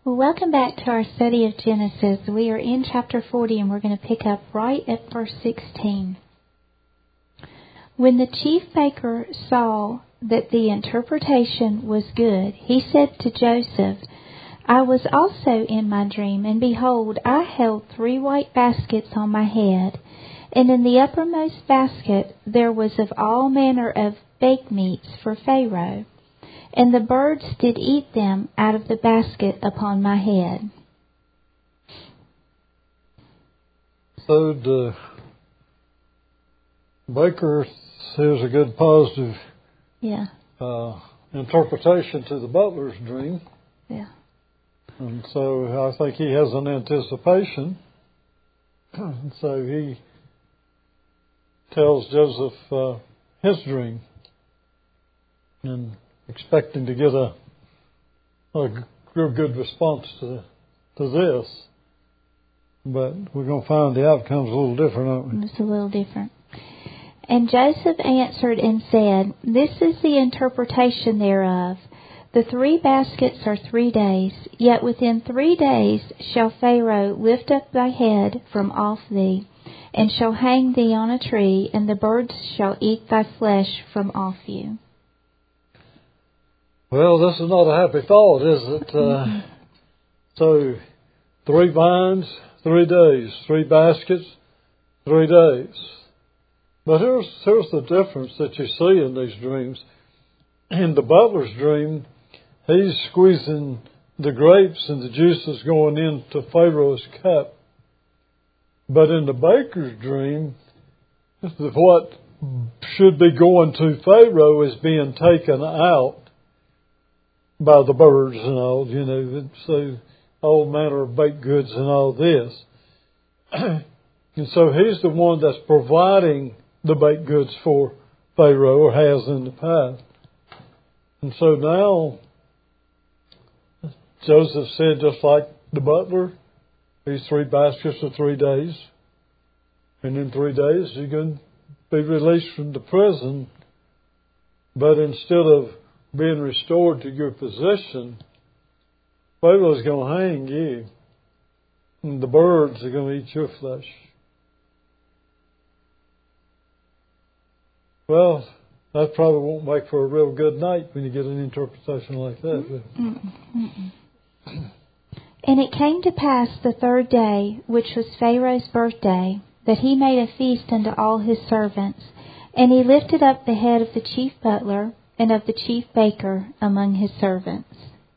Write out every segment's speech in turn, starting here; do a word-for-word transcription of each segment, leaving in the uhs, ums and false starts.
Well, welcome back to our study of Genesis. We are in chapter forty, and we're going to pick up right at verse sixteen. When the chief baker saw that the interpretation was good, he said to Joseph, I was also in my dream, and behold, I held three white baskets on my head, and in the uppermost basket there was of all manner of baked meats for Pharaoh. And the birds did eat them out of the basket upon my head. So the baker says a good positive yeah. uh, interpretation to the butler's dream. Yeah. And so I think he has an anticipation. And so he tells Joseph uh, his dream. And expecting to get a, a real good response to to this. But we're going to find the outcome's a little different, aren't we? It's a little different. And Joseph answered and said, This is the interpretation thereof. The three baskets are three days, yet within three days shall Pharaoh lift up thy head from off thee, and shall hang thee on a tree, and the birds shall eat thy flesh from off you. Well, this is not a happy thought, is it? Uh, mm-hmm. So, three vines, three days. Three baskets, three days. But here's, here's the difference that you see in these dreams. In the butler's dream, he's squeezing the grapes and the juice is going into Pharaoh's cup. But in the baker's dream, what should be going to Pharaoh is being taken out by the birds and all, you know, so all manner of baked goods and all this. And so he's the one that's providing the baked goods for Pharaoh, or has in the past. And so now, Joseph said, just like the butler, these three baskets are three days. And in three days, you're going to be released from the prison. But instead of being restored to your position, Pharaoh's going to hang you, and the birds are going to eat your flesh. Well, that probably won't make for a real good night when you get an interpretation like that. Mm-mm. And it came to pass the third day, which was Pharaoh's birthday, that he made a feast unto all his servants, and he lifted up the head of the chief butler and of the chief baker among his servants.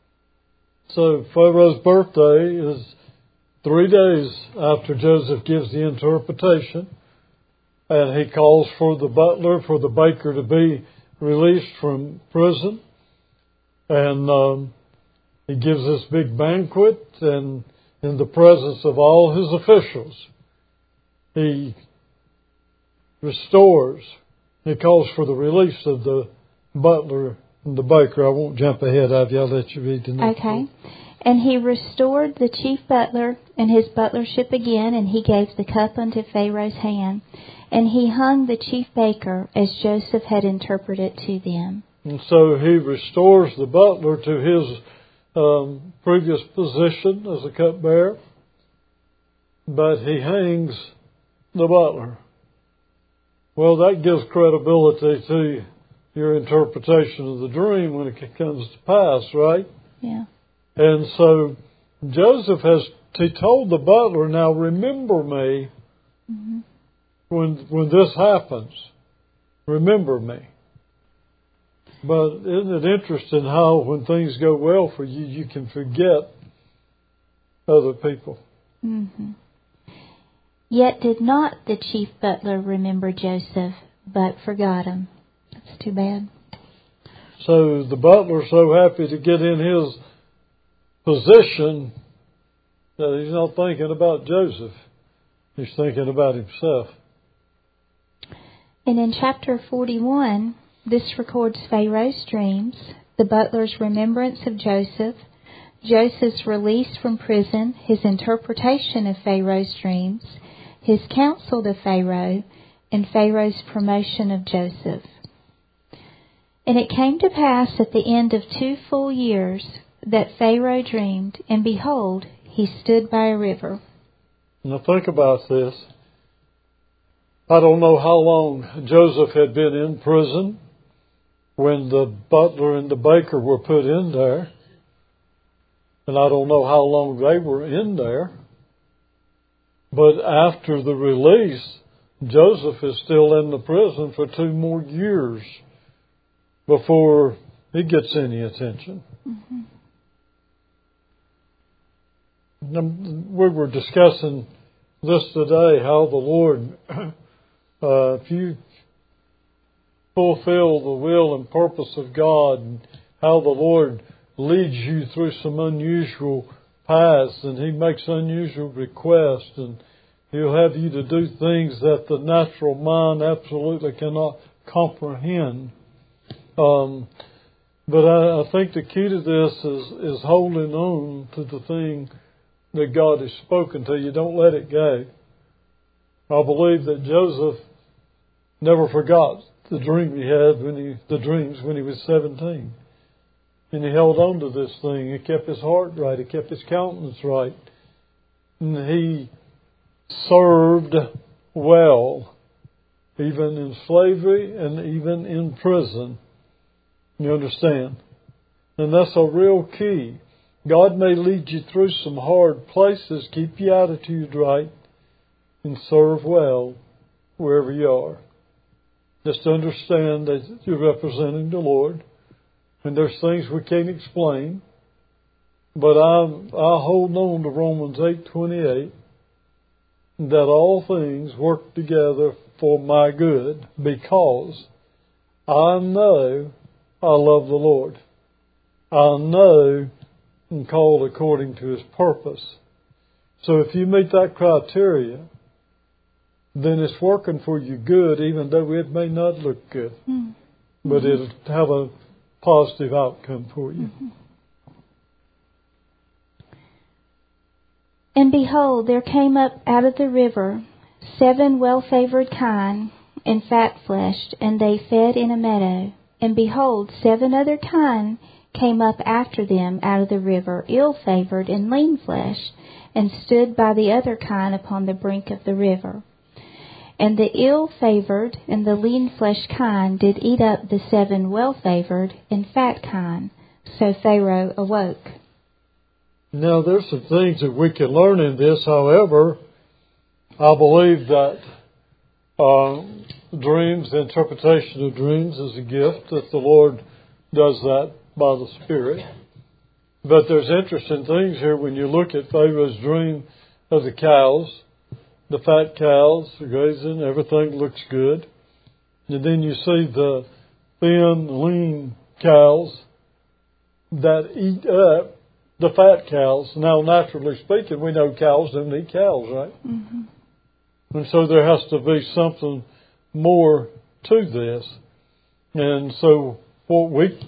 So Pharaoh's birthday is three days after Joseph gives the interpretation, and he calls for the butler, for the baker to be released from prison, and um, he gives this big banquet, and in the presence of all his officials, he restores, he calls for the release of the butler and the baker. I won't jump ahead of you. I'll let you read the next Okay. one. And he restored the chief butler and his butlership again, and he gave the cup unto Pharaoh's hand. And he hung the chief baker as Joseph had interpreted to them. And so he restores the butler to his um, previous position as a cupbearer, but he hangs the butler. Well, that gives credibility to your interpretation of the dream when it comes to pass, right? Yeah. And so Joseph has, he told the butler, now remember me mm-hmm. when when this happens. Remember me. But isn't it interesting how when things go well for you, you can forget other people? Mm-hmm. Yet did not the chief butler remember Joseph, but forgot him. That's too bad. So the butler's so happy to get in his position that he's not thinking about Joseph. He's thinking about himself. And in chapter forty-one, this records Pharaoh's dreams, the butler's remembrance of Joseph, Joseph's release from prison, his interpretation of Pharaoh's dreams, his counsel to Pharaoh, and Pharaoh's promotion of Joseph. And it came to pass at the end of two full years that Pharaoh dreamed, and behold, he stood by a river. Now think about this. I don't know how long Joseph had been in prison when the butler and the baker were put in there. And I don't know how long they were in there. But after the release, Joseph is still in the prison for two more years before he gets any attention. Mm-hmm. We were discussing this today, how the Lord, uh, if you fulfill the will and purpose of God, and how the Lord leads you through some unusual paths, and He makes unusual requests, and He'll have you to do things that the natural mind absolutely cannot comprehend. Um, but I, I think the key to this is, is holding on to the thing that God has spoken to you. Don't let it go. I believe that Joseph never forgot the dream he had when he, the dreams when he was seventeen. And he held on to this thing. He kept his heart right. He kept his countenance right. And he served well, even in slavery and even in prison. You understand? And that's a real key. God may lead you through some hard places, keep your attitude right, and serve well wherever you are. Just understand that you're representing the Lord, and there's things we can't explain, but I I hold on to Romans eight twenty-eight, that all things work together for my good, because I know I love the Lord. I know I'm called according to His purpose. So if you meet that criteria, then it's working for you good, even though it may not look good. Mm-hmm. But it'll have a positive outcome for you. Mm-hmm. And behold, there came up out of the river seven well-favored kine and fat-fleshed, and they fed in a meadow. And behold, seven other kine came up after them out of the river, ill-favored and lean-fleshed, and stood by the other kine upon the brink of the river. And the ill-favored and the lean-fleshed kine did eat up the seven well-favored and fat kine. So Pharaoh awoke. Now, there's some things that we can learn in this. However, I believe that uh, dreams, the interpretation of dreams is a gift, that the Lord does that by the Spirit. But there's interesting things here when you look at Pharaoh's dream of the cows. The fat cows are grazing, everything looks good. And then you see the thin, lean cows that eat up the fat cows. Now, naturally speaking, we know cows don't eat cows, right? Mm-hmm. And so there has to be something more to this. And so what we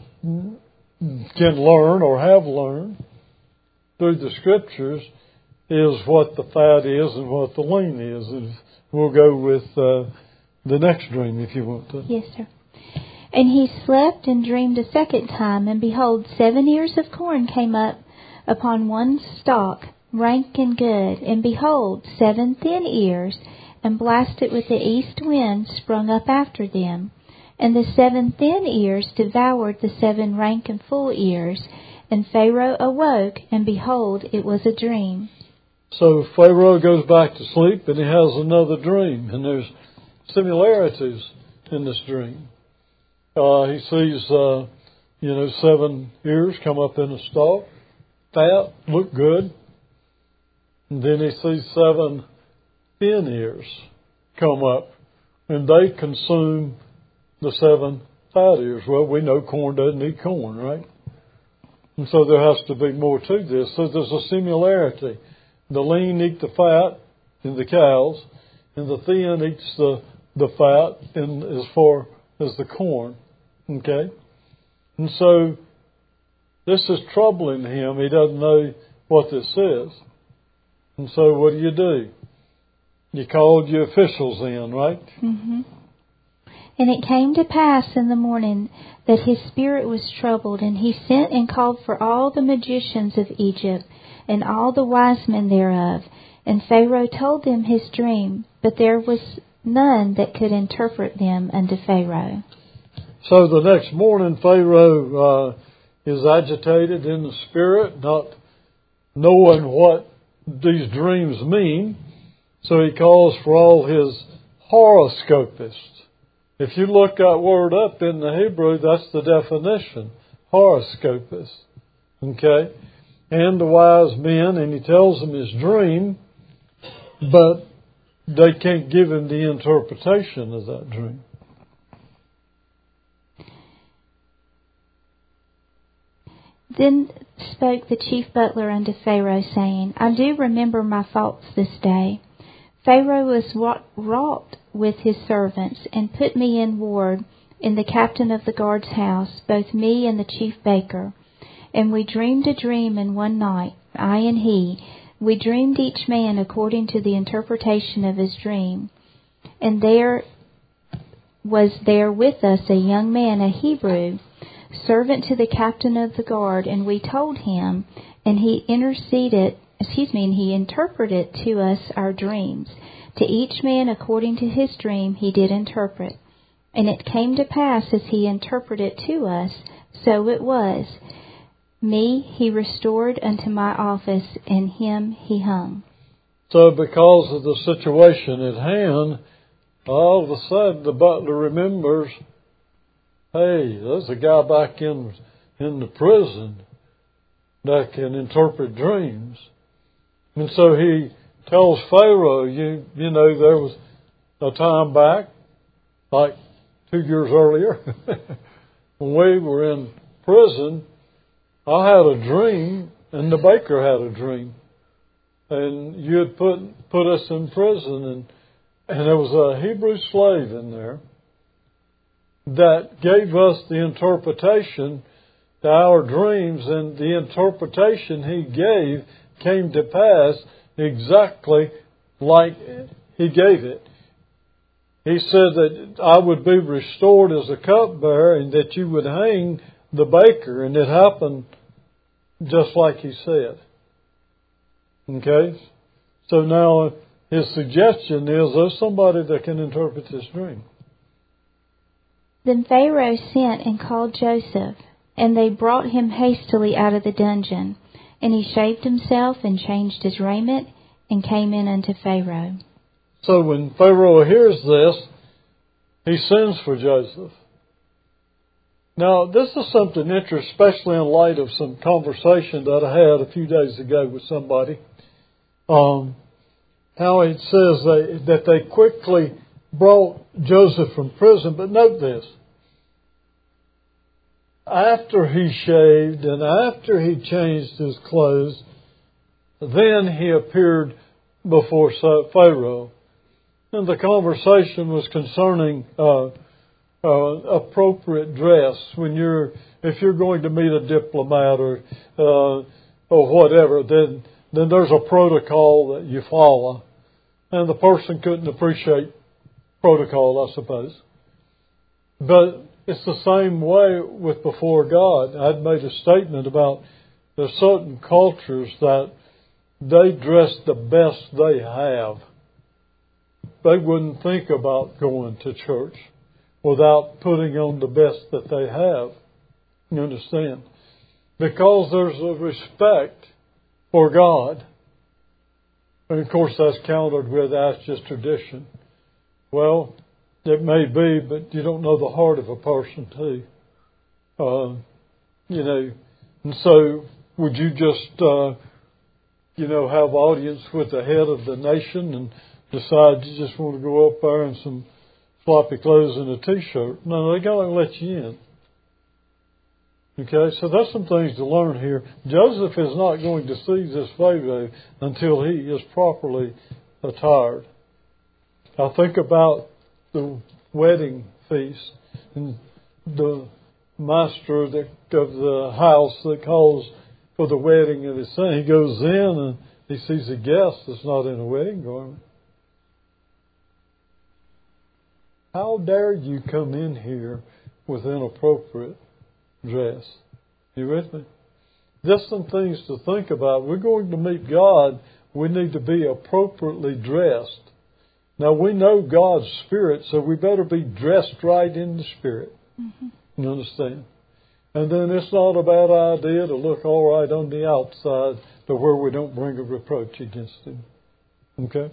can learn or have learned through the Scriptures is what the fat is and what the lean is. And we'll go with uh, the next dream if you want to. Yes, sir. And he slept and dreamed a second time, and behold, seven ears of corn came up upon one stalk, rank and good. And behold, seven thin ears, and blasted with the east wind, sprung up after them. And the seven thin ears devoured the seven rank and full ears. And Pharaoh awoke, and behold, it was a dream. So Pharaoh goes back to sleep, and he has another dream. And there's similarities in this dream. Uh, he sees, uh, you know, seven ears come up in a stalk, fat, look good. And then he sees seven thin ears come up, and they consume the seven fat ears. Well, we know corn doesn't eat corn, right? And so there has to be more to this. So there's a similarity. The lean eat the fat in the cows, and the thin eats the, the fat in as far as the corn. Okay? And so this is troubling him. He doesn't know what this is. And so what do you do? You called your officials in, right? Mm-hmm. And it came to pass in the morning that his spirit was troubled, and he sent and called for all the magicians of Egypt, and all the wise men thereof. And Pharaoh told them his dream, but there was none that could interpret them unto Pharaoh. So the next morning, Pharaoh uh, is agitated in the spirit, not knowing what these dreams mean. So he calls for all his horoscopists. If you look that word up in the Hebrew, that's the definition, horoscopists. Okay? And the wise men, and he tells them his dream, but they can't give him the interpretation of that dream. Then spoke the chief butler unto Pharaoh, saying, I do remember my faults this day. Pharaoh was wrought with his servants, and put me in ward in the captain of the guard's house, both me and the chief baker. And we dreamed a dream in one night, I and he. We dreamed each man according to the interpretation of his dream. And there was there with us a young man, a Hebrew, servant to the captain of the guard, and we told him, and he interceded, excuse me, and he interpreted to us our dreams. To each man according to his dream he did interpret. And it came to pass as he interpreted to us, so it was. Me he restored unto my office, and him he hung. So because of the situation at hand, all of a sudden the butler remembers, hey, there's a guy back in in the prison that can interpret dreams. And so he tells Pharaoh, you you know, there was a time back, like two years earlier, when we were in prison, I had a dream, and the baker had a dream. And you had put put us in prison, and, and there was a Hebrew slave in there that gave us the interpretation to our dreams, and the interpretation he gave came to pass exactly like he gave it. He said that I would be restored as a cupbearer and that you would hang the baker, and it happened just like he said. Okay? So now his suggestion is there's somebody that can interpret this dream. Then Pharaoh sent and called Joseph, and they brought him hastily out of the dungeon. And he shaved himself and changed his raiment and came in unto Pharaoh. So when Pharaoh hears this, he sends for Joseph. Now, this is something interesting, especially in light of some conversation that I had a few days ago with somebody. Um, how it says they, that they quickly brought Joseph from prison. But note this. After he shaved and after he changed his clothes, then he appeared before Pharaoh. And the conversation was concerning uh, uh, appropriate dress when you're, if you're going to meet a diplomat or uh, or whatever, then then there's a protocol that you follow, and the person couldn't appreciate protocol, I suppose. But it's the same way with before God. I'd made a statement about there's certain cultures that they dress the best they have. They wouldn't think about going to church without putting on the best that they have. You understand? Because there's a respect for God. And of course that's countered with that's just tradition. Well, it may be, but you don't know the heart of a person too. Uh, you know, and so would you just, uh, you know, have audience with the head of the nation and decide you just want to go up there in some floppy clothes and a t-shirt? No, they got to let you in. Okay, so that's some things to learn here. Joseph is not going to see this Pharaoh until he is properly attired. I think about the wedding feast and the master of the, of the house that calls for the wedding of his son. He goes in and he sees a guest that's not in a wedding garment. how dare you come in here with inappropriate dress? You with me? Just some things to think about. We're going to meet God. We need to be appropriately dressed. Now, we know God's Spirit, so we better be dressed right in the Spirit. Mm-hmm. You understand? And then it's not a bad idea to look all right on the outside to where we don't bring a reproach against Him. Okay?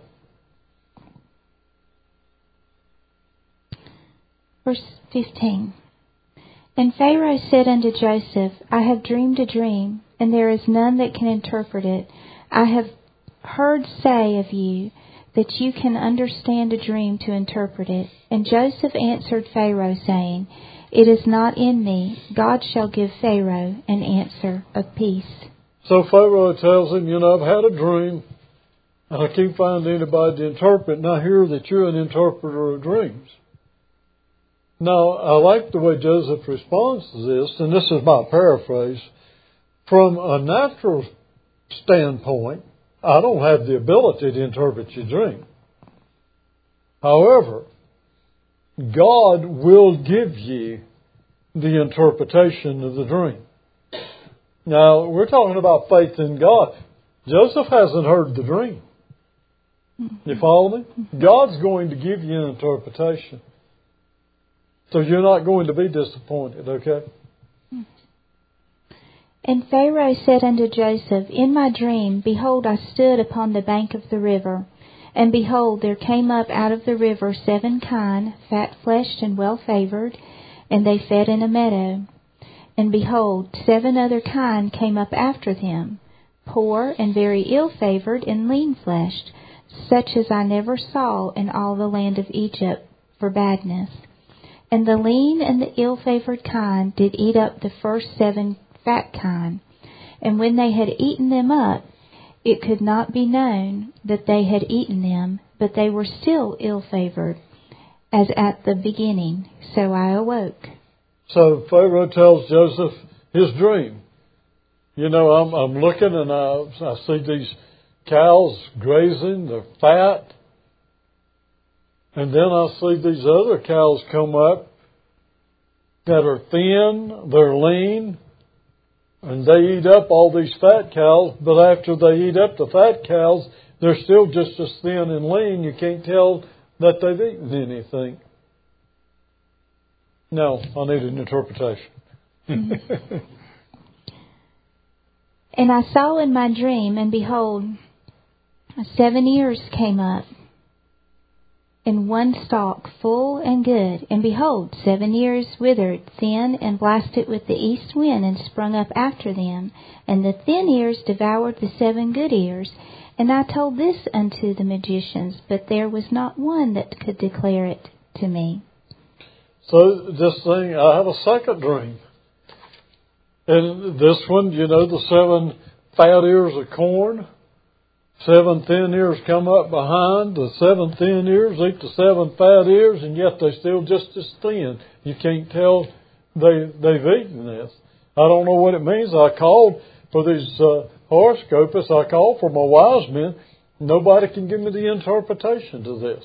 Verse fifteen. And Pharaoh said unto Joseph, I have dreamed a dream, and there is none that can interpret it. I have heard say of you that you can understand a dream to interpret it. And Joseph answered Pharaoh, saying, It is not in me. God shall give Pharaoh an answer of peace. So Pharaoh tells him, you know, I've had a dream, and I can't find anybody to interpret, and I hear that you're an interpreter of dreams. Now, I like the way Joseph responds to this, and this is my paraphrase. From a natural standpoint, I don't have the ability to interpret your dream. However, God will give you the interpretation of the dream. Now, we're talking about faith in God. Joseph hasn't heard the dream. You follow me? God's going to give you an interpretation. So you're not going to be disappointed, okay? And Pharaoh said unto Joseph, In my dream, behold, I stood upon the bank of the river. And behold, there came up out of the river seven kine, fat-fleshed and well-favoured, and they fed in a meadow. And behold, seven other kine came up after them, poor and very ill-favoured and lean-fleshed, such as I never saw in all the land of Egypt for badness. And the lean and the ill-favoured kine did eat up the first seven fat kine. And when they had eaten them up, it could not be known that they had eaten them, but they were still ill-favoured, as at the beginning. So I awoke. So Pharaoh tells Joseph his dream. You know, I'm, I'm looking and I, I see these cows grazing, they're fat. And then I see these other cows come up that are thin, they're lean, and they eat up all these fat cows, but after they eat up the fat cows, they're still just as thin and lean. You can't tell that they've eaten anything. No, I need an interpretation. Mm-hmm. And I saw in my dream, and behold, seven ears came up, in one stalk, full and good. And behold, seven ears withered, thin, and blasted with the east wind, and sprung up after them. And the thin ears devoured the seven good ears. And I told this unto the magicians, but there was not one that could declare it to me. So this thing, I have a second dream. And this one, you know, the seven fat ears of corn. Seven thin ears come up behind. The seven thin ears eat the seven fat ears, and yet they're still just as thin. You can't tell they, they've eaten this. I don't know what it means. I called for these uh, horoscopes. I called for my wise men. Nobody can give me the interpretation to this.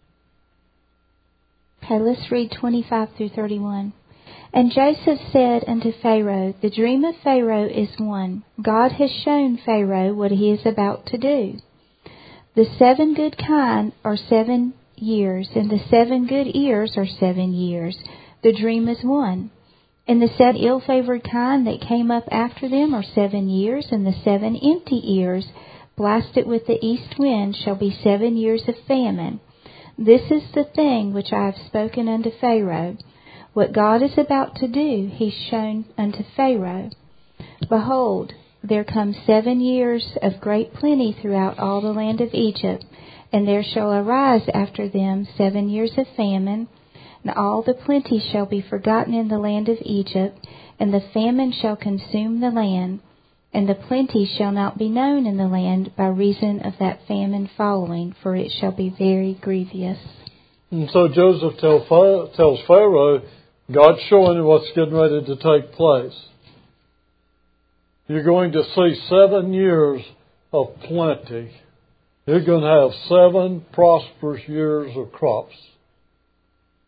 Okay, let's read twenty-five through thirty-one. And Joseph said unto Pharaoh, The dream of Pharaoh is one. God has shown Pharaoh what he is about to do. The seven good kine are seven years, and the seven good ears are seven years. The dream is one. And the said ill-favored kine that came up after them are seven years, and the seven empty ears, blasted with the east wind, shall be seven years of famine. This is the thing which I have spoken unto Pharaoh. What God is about to do, He's shown unto Pharaoh. Behold, there come seven years of great plenty throughout all the land of Egypt, and there shall arise after them seven years of famine, and all the plenty shall be forgotten in the land of Egypt, and the famine shall consume the land, and the plenty shall not be known in the land by reason of that famine following, for it shall be very grievous. And so Joseph tell, tells Pharaoh, God's showing him what's getting ready to take place. You're going to see seven years of plenty. You're going to have seven prosperous years of crops.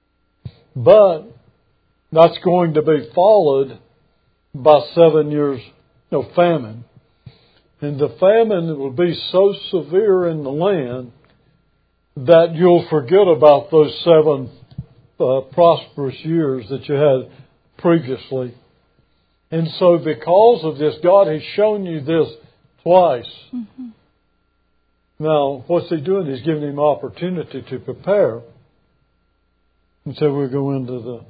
But that's going to be followed by seven years of famine. And the famine will be so severe in the land that you'll forget about those seven uh, prosperous years that you had previously. And so because of this, God has shown you this twice. Mm-hmm. Now, what's He doing? He's giving him opportunity to prepare. And so we'll go into the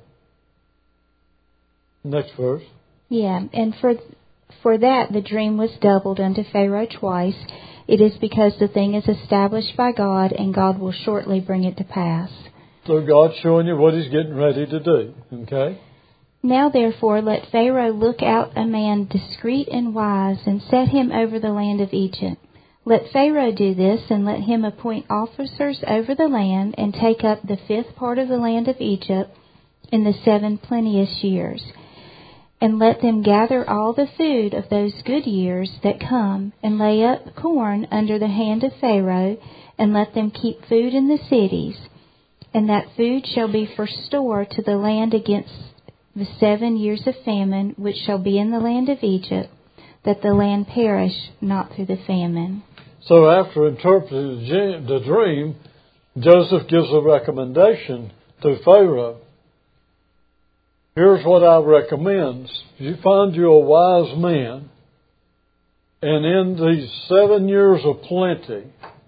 next verse. Yeah, and for for that the dream was doubled unto Pharaoh twice. It is because the thing is established by God, and God will shortly bring it to pass. So God's showing you what He's getting ready to do. Okay? Now therefore let Pharaoh look out a man discreet and wise, and set him over the land of Egypt. Let Pharaoh do this, and let him appoint officers over the land, and take up the fifth part of the land of Egypt in the seven plenteous years. And let them gather all the food of those good years that come, and lay up corn under the hand of Pharaoh, and let them keep food in the cities. And that food shall be for store to the land against the seven years of famine, which shall be in the land of Egypt, that the land perish not through the famine. So after interpreting the dream, Joseph gives a recommendation to Pharaoh. Here's what I recommend. You find you a wise man, and in these seven years of plenty,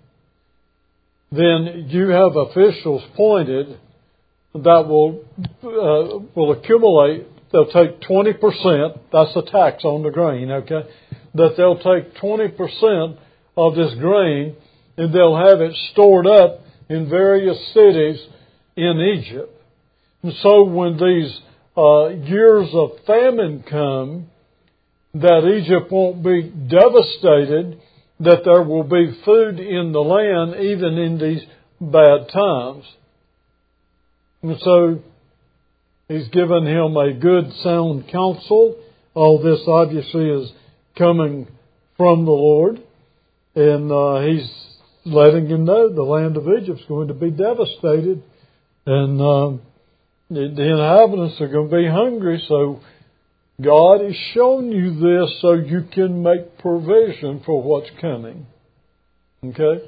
then you have officials appointed that will uh, will accumulate. They'll take twenty percent. That's the tax on the grain, okay? That they'll take twenty percent of this grain, and they'll have it stored up in various cities in Egypt. And so when these uh, years of famine come, that Egypt won't be devastated, that there will be food in the land even in these bad times. And so He's given him a good, sound counsel. All this obviously is coming from the Lord. And uh, He's letting him know the land of Egypt's going to be devastated. And um, the, the inhabitants are going to be hungry. So God has shown you this so you can make provision for what's coming. Okay?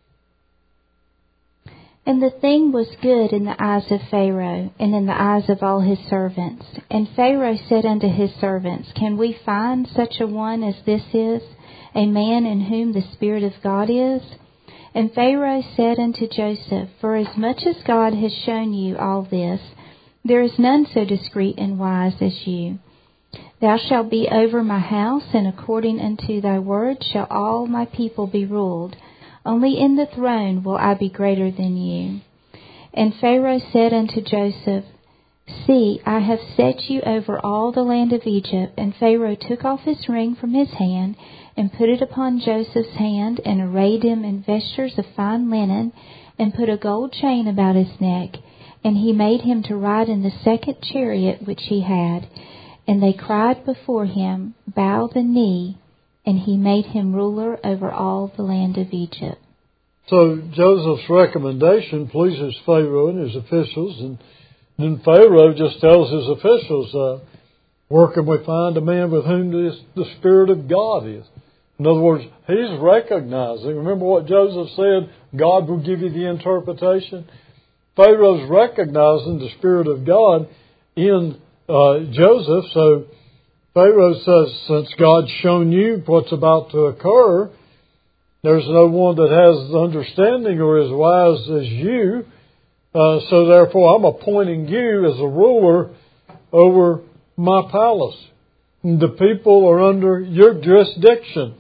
And the thing was good in the eyes of Pharaoh, and in the eyes of all his servants. And Pharaoh said unto his servants, Can we find such a one as this is, a man in whom the Spirit of God is? And Pharaoh said unto Joseph, Forasmuch as God has shown you all this, there is none so discreet and wise as you. Thou shalt be over my house, and according unto thy word shall all my people be ruled. Only in the throne will I be greater than you. And Pharaoh said unto Joseph, See, I have set you over all the land of Egypt. And Pharaoh took off his ring from his hand, and put it upon Joseph's hand, and arrayed him in vestures of fine linen, and put a gold chain about his neck. And he made him to ride in the second chariot which he had. And they cried before him, Bow the knee. And he made him ruler over all the land of Egypt. So Joseph's recommendation pleases Pharaoh and his officials. And then Pharaoh just tells his officials, uh, where can we find a man with whom this, the Spirit of God is? In other words, he's recognizing, remember what Joseph said, God will give you the interpretation? Pharaoh's recognizing the Spirit of God in uh, Joseph. So Pharaoh says, since God's shown you what's about to occur, there's no one that has understanding or as wise as you. Uh, so therefore, I'm appointing you as a ruler over my palace. And the people are under your jurisdiction.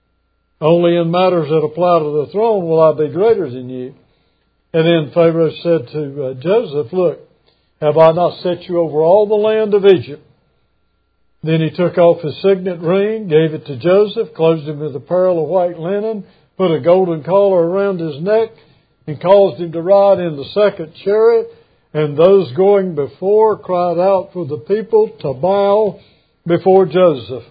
Only in matters that apply to the throne will I be greater than you. And then Pharaoh said to uh, Joseph, Look, have I not set you over all the land of Egypt? Then he took off his signet ring, gave it to Joseph, clothed him with apparel of white linen, put a golden collar around his neck, and caused him to ride in the second chariot. And those going before cried out for the people to bow before Joseph.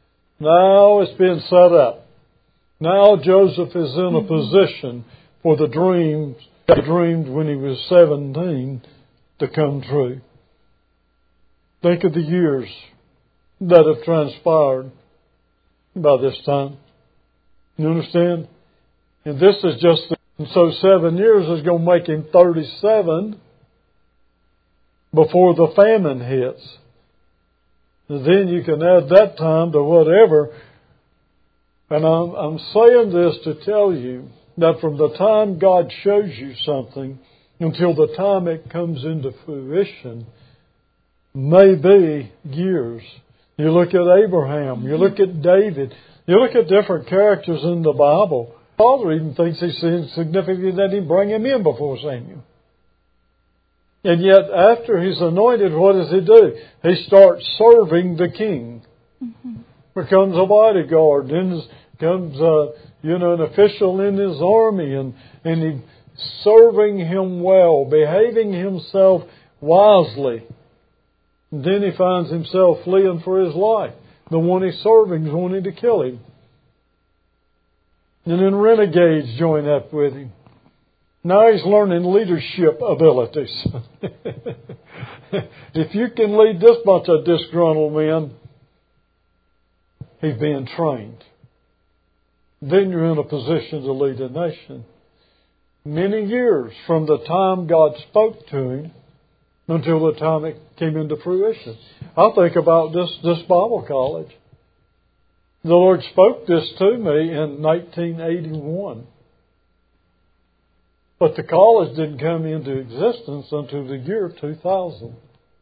Now it's been set up. Now Joseph is in a position for the dreams he dreamed when he was seventeen to come true. Think of the years that have transpired by this time. You understand? And this is just, the, and so seven years is going to make him thirty-seven before the famine hits. And then you can add that time to whatever. And I'm, I'm saying this to tell you that from the time God shows you something until the time it comes into fruition may be years. You look at Abraham, you look at David, you look at different characters in the Bible. Father even thinks it's significant that he bring him in before Samuel. And yet after he's anointed, what does he do? He starts serving the king. Mm-hmm. Becomes a bodyguard, then becomes uh, you know, an official in his army, and, and he's serving him well, behaving himself wisely. And then he finds himself fleeing for his life. The one he's serving is wanting to kill him. And then renegades join up with him. Now he's learning leadership abilities. If you can lead this bunch of disgruntled men, he's being trained. Then you're in a position to lead a nation. Many years from the time God spoke to him until the time it came into fruition. I think about this, this Bible college. The Lord spoke this to me in nineteen eighty-one. But the college didn't come into existence until the year two thousand.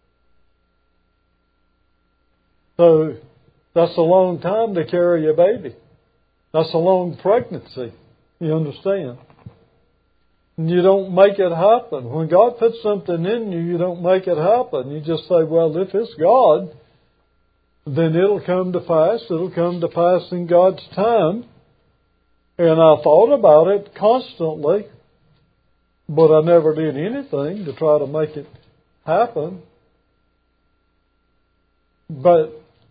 So that's a long time to carry a baby. That's a long pregnancy. You understand? And you don't make it happen. When God puts something in you, you don't make it happen. You just say, well, if it's God, then it'll come to pass. It'll come to pass in God's time. And I thought about it constantly, but I never did anything to try to make it happen. But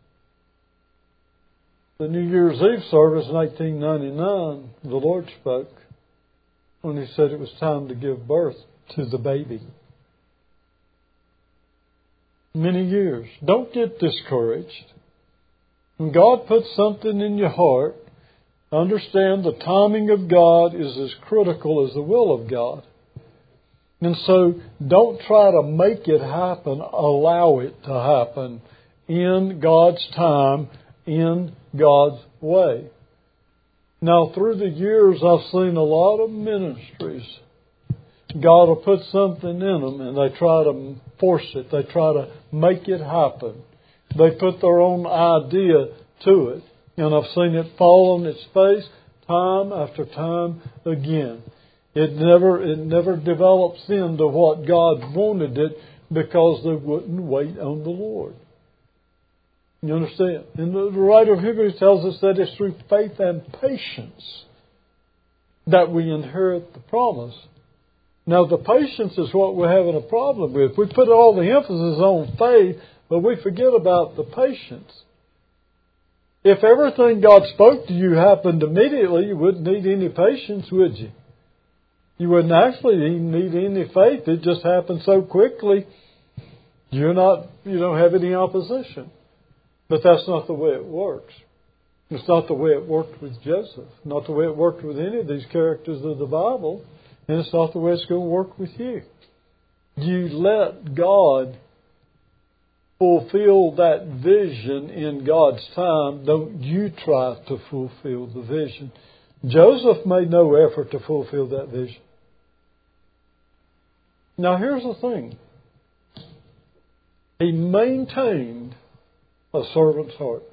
the New Year's Eve service in eighteen ninety-nine, the Lord spoke when He said it was time to give birth to the baby. Many years. Don't get discouraged. When God puts something in your heart, understand the timing of God is as critical as the will of God. And so don't try to make it happen. Allow it to happen in God's time, in God's way. Now, through the years, I've seen a lot of ministries. God will put something in them and they try to force it. They try to make it happen. They put their own idea to it. And I've seen it fall on its face time after time again. It never, it never develops into what God wanted it because they wouldn't wait on the Lord. You understand? And the writer of Hebrews tells us that it's through faith and patience that we inherit the promise. Now, the patience is what we're having a problem with. We put all the emphasis on faith, but we forget about the patience. If everything God spoke to you happened immediately, you wouldn't need any patience, would you? You wouldn't actually even need any faith. It just happened so quickly, you're not, you don't have any opposition. But that's not the way it works. It's not the way it worked with Joseph. Not the way it worked with any of these characters of the Bible. And it's not the way it's going to work with you. You let God fulfill that vision in God's time. Don't you try to fulfill the vision. Joseph made no effort to fulfill that vision. Now here's the thing. He maintained a servant's heart.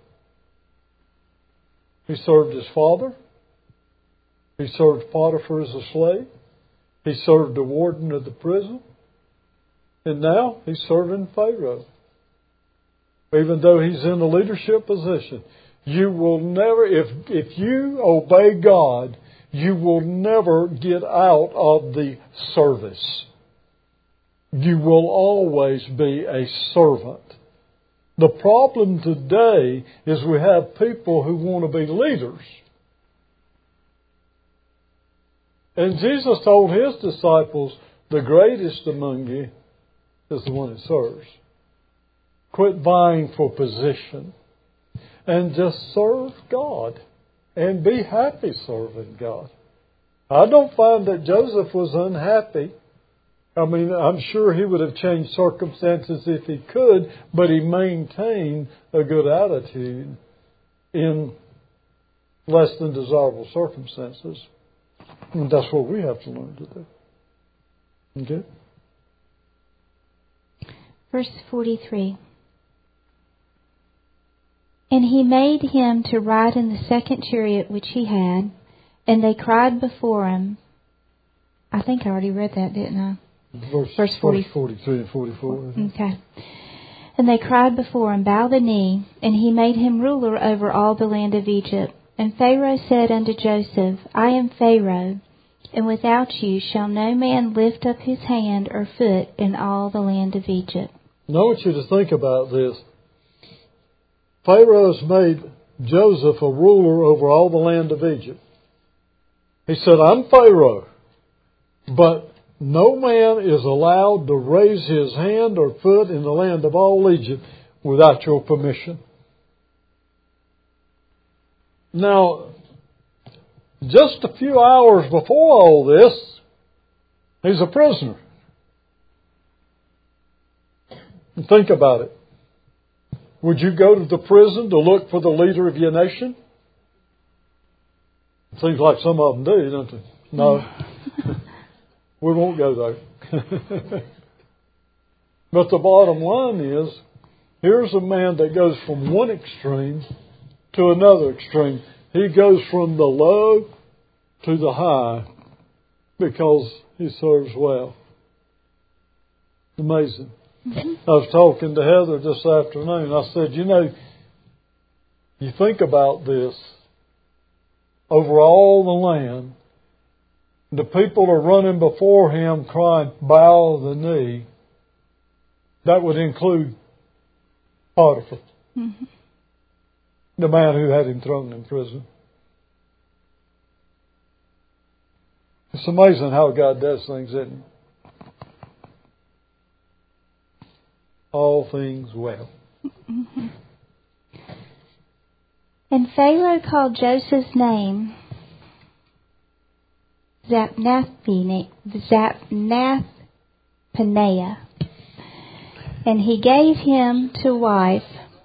He served his father. He served Potiphar as a slave. He served the warden of the prison. And now he's serving Pharaoh. Even though he's in a leadership position. You will never, if, if you obey God, you will never get out of the service. You will always be a servant. The problem today is we have people who want to be leaders. And Jesus told His disciples, the greatest among you is the one he serves. Quit vying for position and just serve God and be happy serving God. I don't find that Joseph was unhappy. I mean, I'm sure he would have changed circumstances if he could, but he maintained a good attitude in less than desirable circumstances. And that's what we have to learn to do. Okay? Verse forty-three. And he made him to ride in the second chariot which he had, and they cried before him. I think I already read that, didn't I? Verse, Verse forty. forty-three and forty-four. Okay. And they cried before him, Bow the knee, and he made him ruler over all the land of Egypt. And Pharaoh said unto Joseph, I am Pharaoh, and without you shall no man lift up his hand or foot in all the land of Egypt. Now I want you to think about this. Pharaoh's made Joseph a ruler over all the land of Egypt. He said, I'm Pharaoh, but no man is allowed to raise his hand or foot in the land of all Egypt without your permission. Now, just a few hours before all this, he's a prisoner. And think about it. Would you go to the prison to look for the leader of your nation? It seems like some of them do, don't they? No. We won't go there. But the bottom line is, here's a man that goes from one extreme to another extreme. He goes from the low to the high because he serves well. Amazing. I was talking to Heather this afternoon. I said, you know, you think about this. Over all the land, the people are running before him crying, bow the knee. That would include Potiphar, mm-hmm. the man who had him thrown in prison. It's amazing how God does things, isn't it? All things well. Mm-hmm. And Pharaoh called Joseph's name Zapnath-Paneah, and he gave him to wife.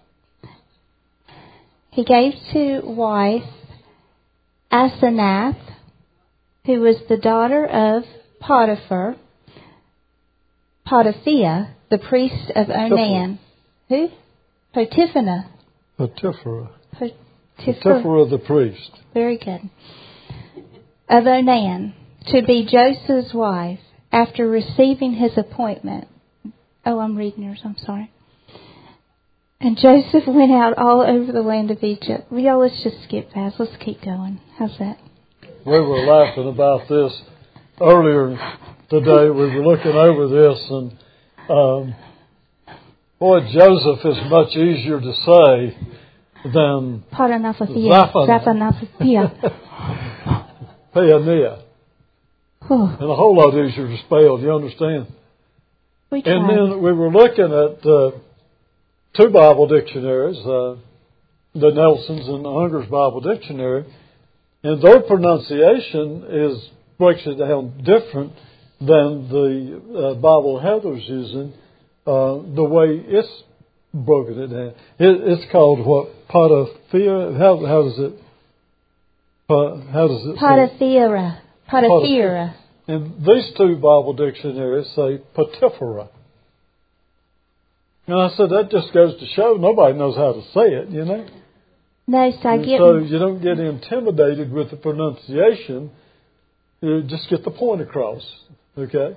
He gave to wife Asenath, who was the daughter of Potiphar, Potipharah, the priest of Onan. Who? Potipharah. Potipharah. Potipharah. Potipharah the priest. Very good. Of Onan, to be Joseph's wife, after receiving his appointment. Oh, I'm reading yours, I'm sorry. And Joseph went out all over the land of Egypt. Well, y'all, let's just skip past. Let's keep going. How's that? We were laughing about this earlier today. We were looking over this, and um, boy, Joseph is much easier to say than Zaphanathia. Paneah. And a whole lot easier to spell, you understand? We tried. And then we were looking at uh, two Bible dictionaries, uh, the Nelson's and the Unger's Bible Dictionary, and their pronunciation is breaks it down different than the uh, Bible Heather's using, uh, the way it's broken it down. It, it's called what? Potipharah? How, how does it? How does it? Potipharah. Potipharah. And these two Bible dictionaries say Potipharah. And I said, that just goes to show nobody knows how to say it, you know. No, so I get... So you don't get intimidated with the pronunciation. You just get the point across, okay?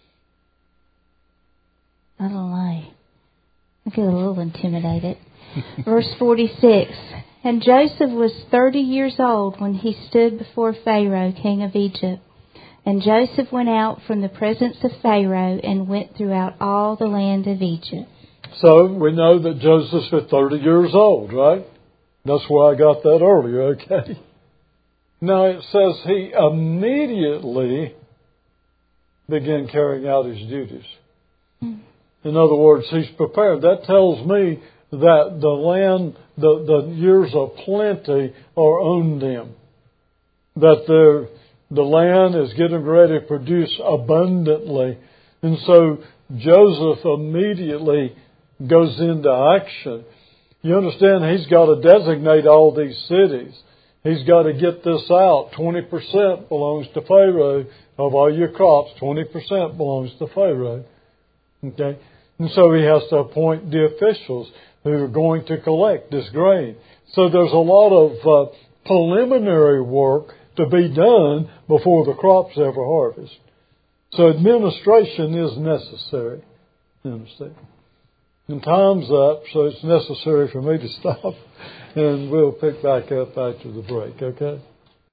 I don't know. I get a little intimidated. Verse forty-six. And Joseph was thirty years old when he stood before Pharaoh, king of Egypt. And Joseph went out from the presence of Pharaoh and went throughout all the land of Egypt. So we know that Joseph's at thirty years old, right? That's why I got that earlier, okay? Now it says he immediately began carrying out his duties. In other words, He's prepared. That tells me that the land, the, the years of plenty are on them. That the the land is getting ready to produce abundantly. And so Joseph immediately goes into action. You understand, he's got to designate all these cities. He's got to get this out. twenty percent belongs to Pharaoh of all your crops. twenty percent belongs to Pharaoh. Okay? And so he has to appoint the officials who are going to collect this grain. So there's a lot of uh, preliminary work to be done before the crop's ever harvested. So administration is necessary. You understand? And time's up, so it's necessary for me to stop. And we'll pick back up after the break, okay?